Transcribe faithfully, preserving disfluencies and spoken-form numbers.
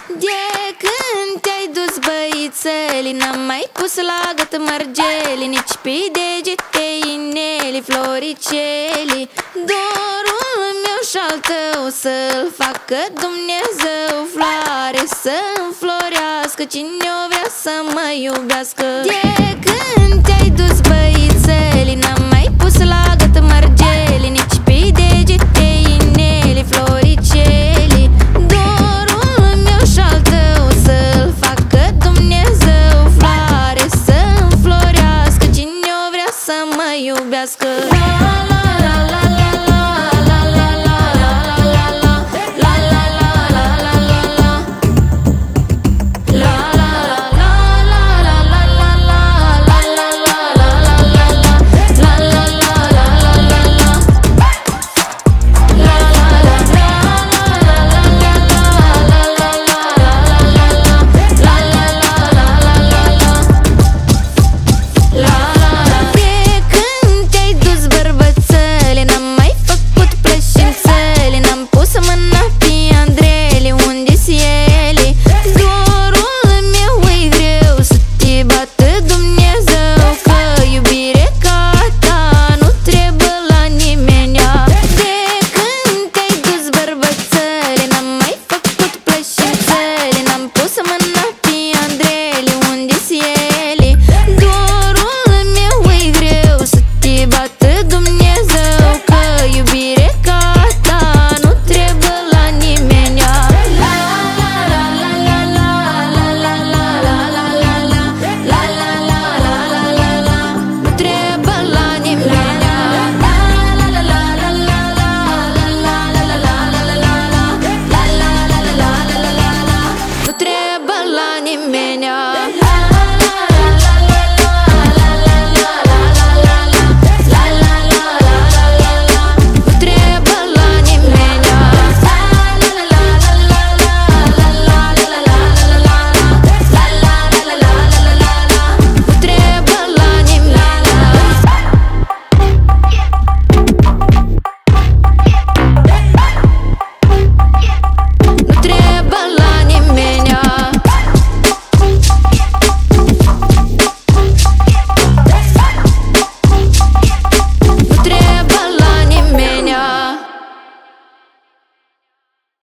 De când te-ai dus, băițeli, n-am mai pus la gât mărgeli, nici pe degete ineli, floriceli. Dorul meu și-al tău să-l facă Dumnezeu floare, să înflorească cine o vrea să mă iubească. De când te-ai dus, băițeli,